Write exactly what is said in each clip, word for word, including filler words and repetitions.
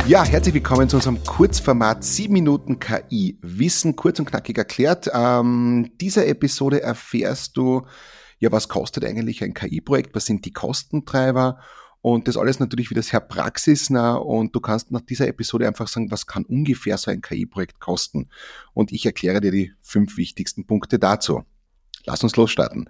Ja, herzlich willkommen zu unserem Kurzformat sieben Minuten K I. Wissen kurz und knackig erklärt. Ähm, dieser Episode erfährst du, ja, was kostet eigentlich ein K I-Projekt, was sind die Kostentreiber und das alles natürlich wieder sehr praxisnah und du kannst nach dieser Episode einfach sagen, was kann ungefähr so ein K I-Projekt kosten. Und ich erkläre dir die fünf wichtigsten Punkte dazu. Lass uns losstarten.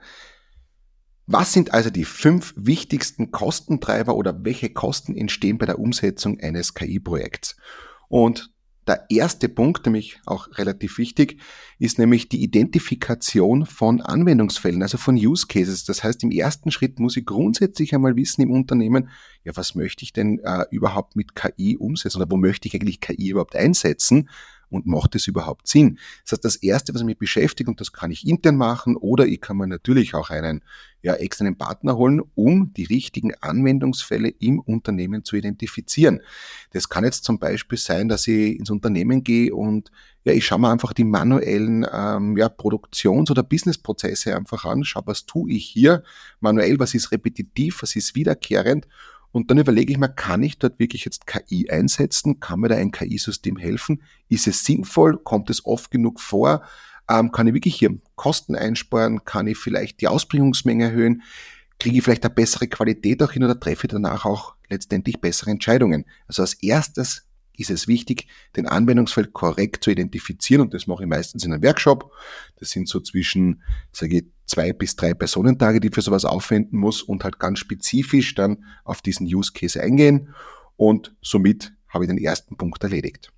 Was sind also die fünf wichtigsten Kostentreiber oder welche Kosten entstehen bei der Umsetzung eines K I-Projekts? Und der erste Punkt, nämlich auch relativ wichtig, ist nämlich die Identifikation von Anwendungsfällen, also von Use Cases. Das heißt, im ersten Schritt muss ich grundsätzlich einmal wissen im Unternehmen, ja, was möchte ich denn äh, überhaupt mit K I umsetzen oder wo möchte ich eigentlich K I überhaupt einsetzen? Und macht es überhaupt Sinn? Das heißt, das Erste, was mich beschäftigt, und das kann ich intern machen, oder ich kann mir natürlich auch einen ja, externen Partner holen, um die richtigen Anwendungsfälle im Unternehmen zu identifizieren. Das kann jetzt zum Beispiel sein, dass ich ins Unternehmen gehe und ja, ich schaue mir einfach die manuellen ähm, ja, Produktions- oder Businessprozesse einfach an, schaue, was tue ich hier manuell, was ist repetitiv, was ist wiederkehrend. Und dann überlege ich mir, kann ich dort wirklich jetzt K I einsetzen? Kann mir da ein K I-System helfen? Ist es sinnvoll? Kommt es oft genug vor? Ähm, kann ich wirklich hier Kosten einsparen? Kann ich vielleicht die Ausbringungsmenge erhöhen? Kriege ich vielleicht eine bessere Qualität auch hin oder treffe ich danach auch letztendlich bessere Entscheidungen? Also als erstes ist es wichtig, den Anwendungsfall korrekt zu identifizieren und das mache ich meistens in einem Workshop. Das sind so zwischen, sage ich, zwei bis drei Personentage, die ich für sowas aufwenden muss und halt ganz spezifisch dann auf diesen Use Case eingehen und somit habe ich den ersten Punkt erledigt.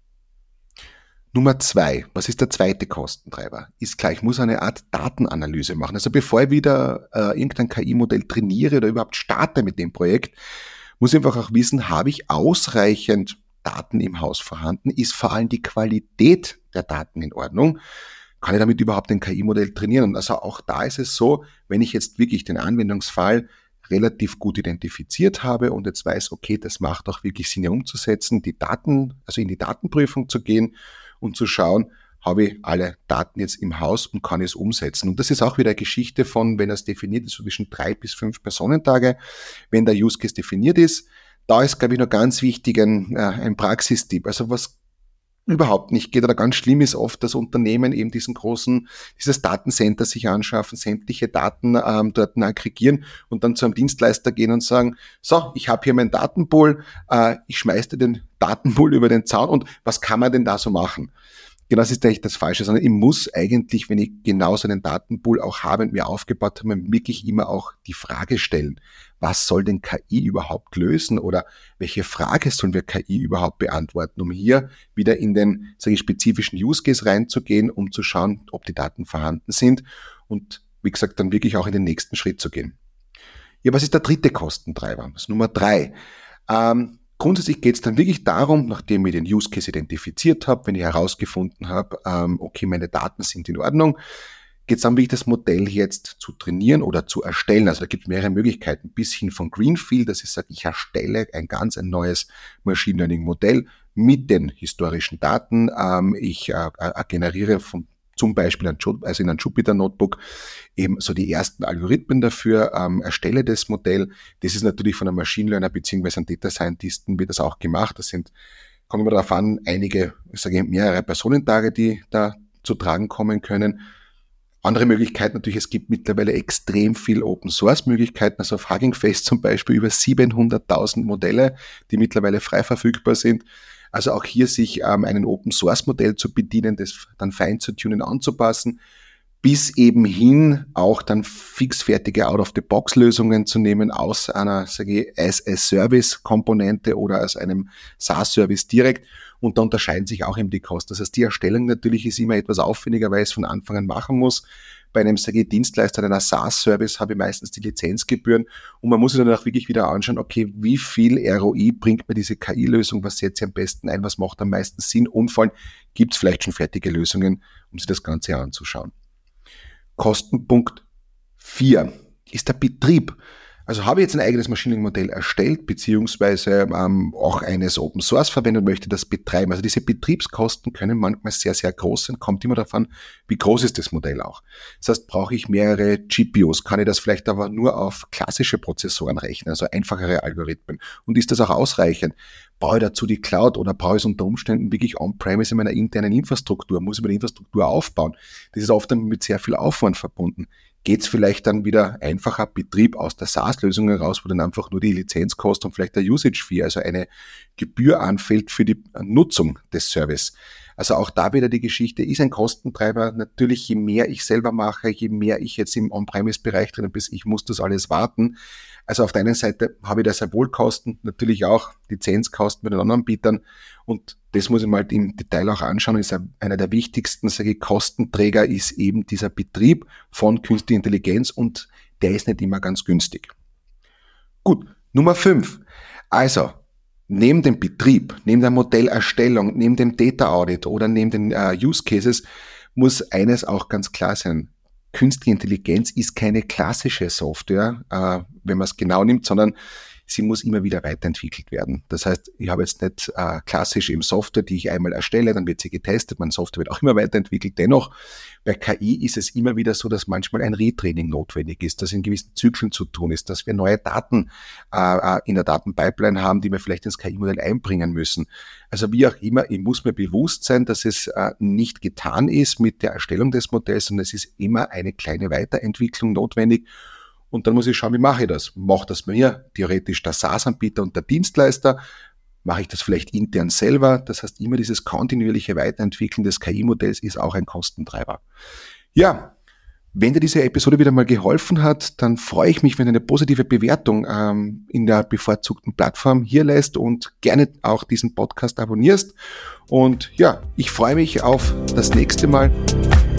Nummer zwei, was ist der zweite Kostentreiber? Ist klar, ich muss eine Art Datenanalyse machen. Also bevor ich wieder äh, irgendein K I-Modell trainiere oder überhaupt starte mit dem Projekt, muss ich einfach auch wissen, habe ich ausreichend Daten im Haus vorhanden? Ist vor allem die Qualität der Daten in Ordnung? Kann ich damit überhaupt ein K I-Modell trainieren? Und also auch da ist es so, wenn ich jetzt wirklich den Anwendungsfall relativ gut identifiziert habe und jetzt weiß, okay, das macht auch wirklich Sinn, umzusetzen, die Daten, also in die Datenprüfung zu gehen und zu schauen, habe ich alle Daten jetzt im Haus und kann es umsetzen. Und das ist auch wieder eine Geschichte von, wenn es definiert ist, so zwischen drei bis fünf Personentage, wenn der Use Case definiert ist. Da ist, glaube ich, noch ganz wichtig ein, äh, ein Praxistipp. Also was überhaupt nicht geht oder ganz schlimm ist oft, dass Unternehmen eben diesen großen, dieses Datencenter sich anschaffen, sämtliche Daten ähm, dort aggregieren und dann zu einem Dienstleister gehen und sagen, so, ich habe hier meinen Datenpool, äh, ich schmeiß dir den Datenpool über den Zaun und was kann man denn da so machen? Genau, das ist eigentlich das Falsche, sondern ich muss eigentlich, wenn ich genau so einen Datenpool auch habe und mir aufgebaut habe, mir wirklich immer auch die Frage stellen, was soll denn K I überhaupt lösen oder welche Frage sollen wir K I überhaupt beantworten, um hier wieder in den, sage ich, spezifischen Use Case reinzugehen, um zu schauen, ob die Daten vorhanden sind und, wie gesagt, dann wirklich auch in den nächsten Schritt zu gehen. Ja, was ist der dritte Kostentreiber? Das ist Nummer drei. Ähm, Grundsätzlich geht es dann wirklich darum, nachdem ich den Use Case identifiziert habe, wenn ich herausgefunden habe, ähm, okay, meine Daten sind in Ordnung, geht es dann wirklich das Modell jetzt zu trainieren oder zu erstellen. Also da gibt es mehrere Möglichkeiten, bis hin von Greenfield, dass ich sage, ich erstelle ein ganz ein neues Machine Learning Modell mit den historischen Daten. Ähm, ich äh, äh, generiere vom zum Beispiel ein, also in einem Jupyter Notebook eben so die ersten Algorithmen dafür, ähm, erstelle das Modell. Das ist natürlich von einem Machine Learner bzw. einem Data Scientisten wird das auch gemacht. Das sind, kommt immer darauf an, einige, ich sage mehrere Personentage, die da zu tragen kommen können. Andere Möglichkeiten natürlich, es gibt mittlerweile extrem viel Open-Source-Möglichkeiten, also auf Hugging Face zum Beispiel über siebenhunderttausend Modelle, die mittlerweile frei verfügbar sind. Also auch hier sich ähm, einen Open-Source-Modell zu bedienen, das dann fein zu tunen, anzupassen, bis eben hin auch dann fixfertige Out-of-the-Box-Lösungen zu nehmen aus einer, sage ich, as-a-Service-Komponente oder aus einem SaaS-Service direkt. Und da unterscheiden sich auch eben die Kosten. Das heißt, die Erstellung natürlich ist immer etwas aufwendiger, weil ich es von Anfang an machen muss. Bei einem, sage ich, Dienstleister, einer SaaS-Service habe ich meistens die Lizenzgebühren und man muss sich dann auch wirklich wieder anschauen, okay, wie viel R O I bringt mir diese K I-Lösung, was setze ich am besten ein, was macht am meisten Sinn und vor allem gibt es vielleicht schon fertige Lösungen, um sich das Ganze anzuschauen. Kostenpunkt vier ist der Betrieb. Also habe ich jetzt ein eigenes Machine Learning Modell erstellt, beziehungsweise ähm, auch eines Open Source verwendet und möchte das betreiben. Also diese Betriebskosten können manchmal sehr, sehr groß sein, kommt immer davon, wie groß ist das Modell auch. Das heißt, brauche ich mehrere G P Us, kann ich das vielleicht aber nur auf klassische Prozessoren rechnen, also einfachere Algorithmen. Und ist das auch ausreichend? Brauche ich dazu die Cloud oder brauche ich es unter Umständen wirklich on-premise in meiner internen Infrastruktur? Muss ich meine Infrastruktur aufbauen? Das ist oft dann mit sehr viel Aufwand verbunden. Geht es vielleicht dann wieder einfacher Betrieb aus der SaaS-Lösung heraus, wo dann einfach nur die Lizenz kostet und vielleicht der Usage-Fee, also eine Gebühr anfällt für die Nutzung des Service. Also auch da wieder die Geschichte, ist ein Kostentreiber. Natürlich, je mehr ich selber mache, je mehr ich jetzt im On-Premise-Bereich drin bin, ich muss das alles warten. Also auf der einen Seite habe ich da sehr wohl Kosten, natürlich auch Lizenzkosten mit den anderen Anbietern. Und das muss ich mal im Detail auch anschauen. Ist einer der wichtigsten, sage ich, Kostenträger ist eben dieser Betrieb von künstlicher Intelligenz und der ist nicht immer ganz günstig. Gut, Nummer fünf. Also, neben dem Betrieb, neben der Modellerstellung, neben dem Data Audit oder neben den uh, Use Cases muss eines auch ganz klar sein. Künstliche Intelligenz ist keine klassische Software, uh, wenn man es genau nimmt, sondern sie muss immer wieder weiterentwickelt werden. Das heißt, ich habe jetzt nicht äh, klassisch eben Software, die ich einmal erstelle, dann wird sie getestet, meine Software wird auch immer weiterentwickelt. Dennoch, bei K I ist es immer wieder so, dass manchmal ein Retraining notwendig ist, dass in gewissen Zyklen zu tun ist, dass wir neue Daten äh, in der Datenpipeline haben, die wir vielleicht ins K I-Modell einbringen müssen. Also wie auch immer, ich muss mir bewusst sein, dass es äh, nicht getan ist mit der Erstellung des Modells, sondern es ist immer eine kleine Weiterentwicklung notwendig. Und dann muss ich schauen, wie mache ich das? Macht das bei mir theoretisch der SaaS-Anbieter und der Dienstleister? Mache ich das vielleicht intern selber? Das heißt, immer dieses kontinuierliche Weiterentwickeln des K I-Modells ist auch ein Kostentreiber. Ja, wenn dir diese Episode wieder mal geholfen hat, dann freue ich mich, wenn du eine positive Bewertung ähm, in der bevorzugten Plattform hier lässt und gerne auch diesen Podcast abonnierst. Und ja, ich freue mich auf das nächste Mal.